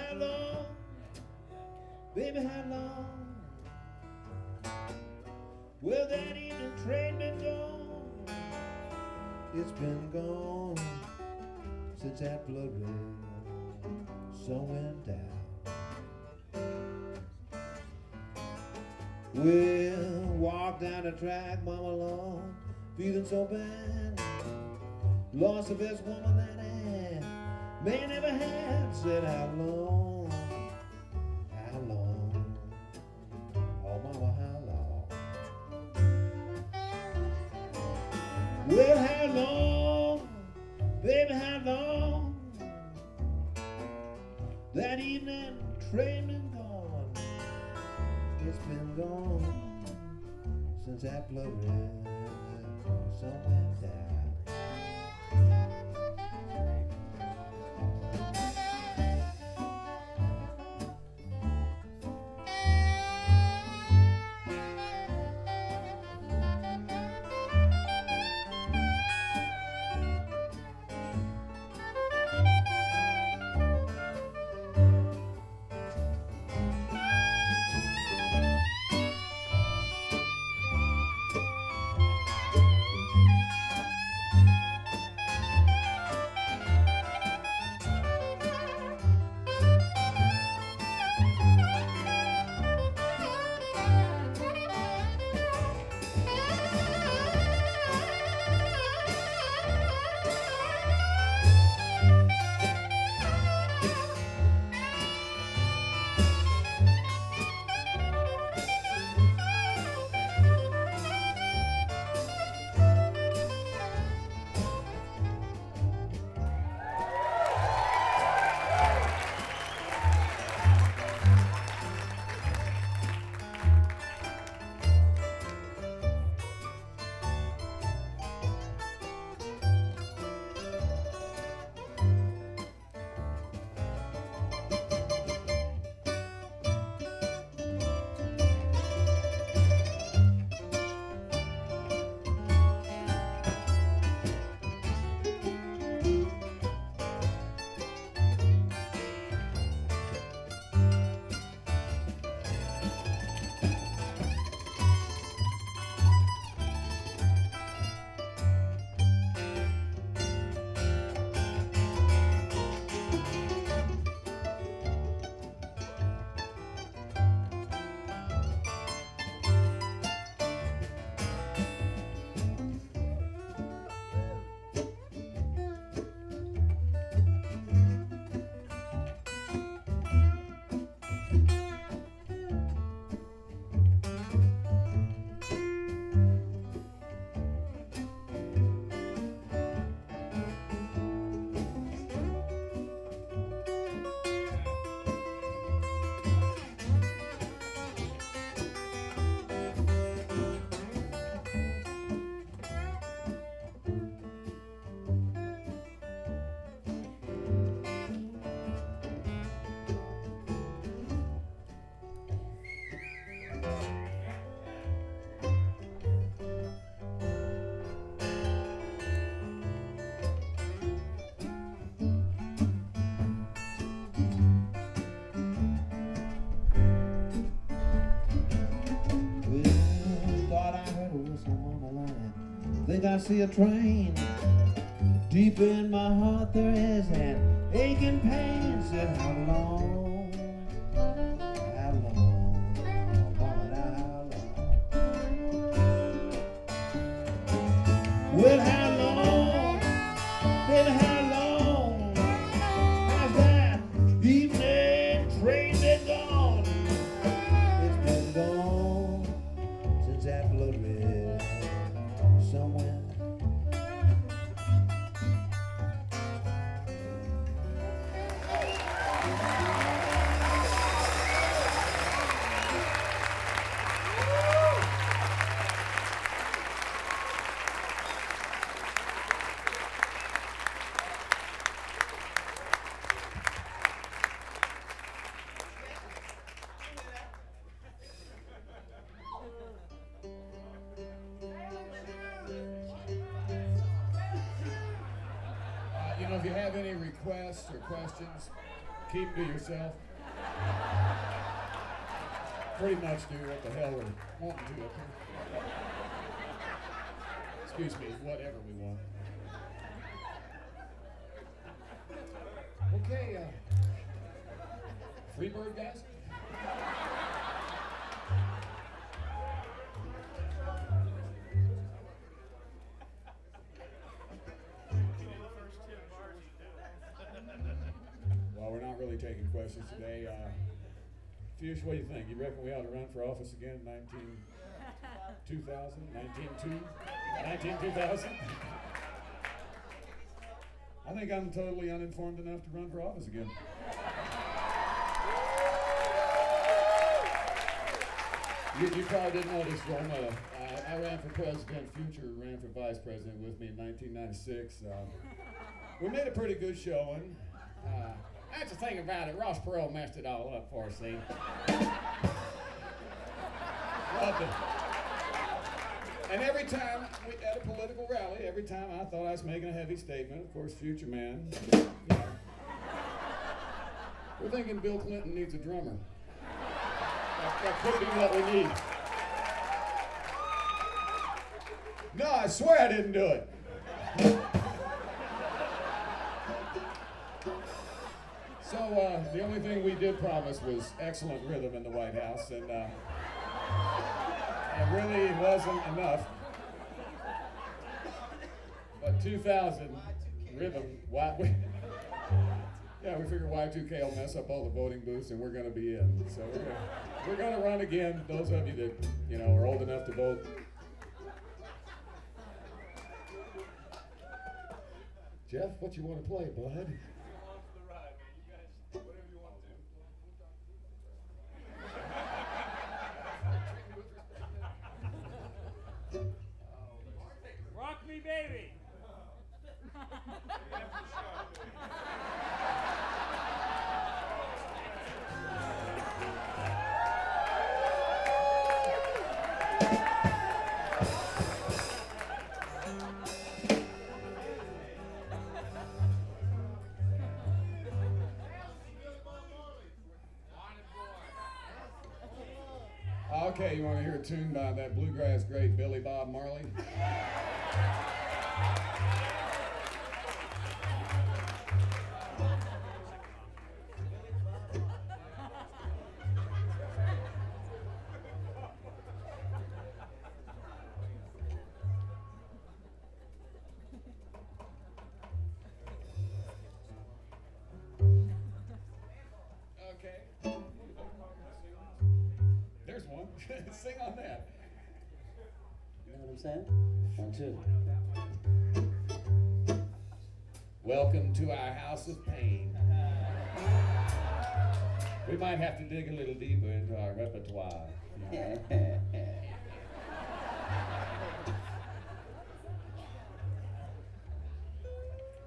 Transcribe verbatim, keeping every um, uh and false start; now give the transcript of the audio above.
how long, baby, how long will that evening train been gone? It's been gone since that blood red sun went down. We'll walk down the track, mama Lord, feeling so bad. Lost the best woman that I may never have. Said how long, how long, oh mama, how long? Well, how long, baby, how long? That evening train been gone. It's been gone since that blood red sun went down. Think I see a train. Deep in my heart there is an aching pain. Said how long, how long, oh mama, how long? Well, how long, baby, how long has that evening train been gone? It's been gone since that blood red somewhere. You know, if you have any requests or questions, keep to yourself. Pretty much do what the hell we're wanting to up here. Excuse me, whatever we want. Okay, uh, Freebird guys? Well, we're not really taking questions today. Uh, Fuchs, what do you think? You reckon we ought to run for office again in nineteen two thousand? nineteen two? nineteen two thousand? I think I'm totally uninformed enough to run for office again. You, you probably didn't notice, Roma. Uh, I ran for president. Future ran for vice president with me in nineteen ninety-six. Uh, we made a pretty good showing. Uh, that's the thing about it. Ross Perot messed it all up for us, see? Loved it. And every time we at a political rally, every time I thought I was making a heavy statement, of course, Future Man, you know, we're thinking Bill Clinton needs a drummer. That, that could be what we need. No, I swear I didn't do it. So uh, the only thing we did promise was excellent rhythm in the White House, and uh, it really wasn't enough. But two thousand rhythm, why, we, yeah, we figured Y two K will mess up all the voting booths, and we're going to be in. So we're gonna, we're going to run again. Those of you that you know are old enough to vote. Jeff, what you want to play, bud? Rock me, baby. Okay, you want to hear a tune by that bluegrass great Billy Bob Marley? Okay. There's one. Sing on that. You know what I'm saying? One, two. Welcome to our house of pain. We might have to dig a little deeper into our repertoire.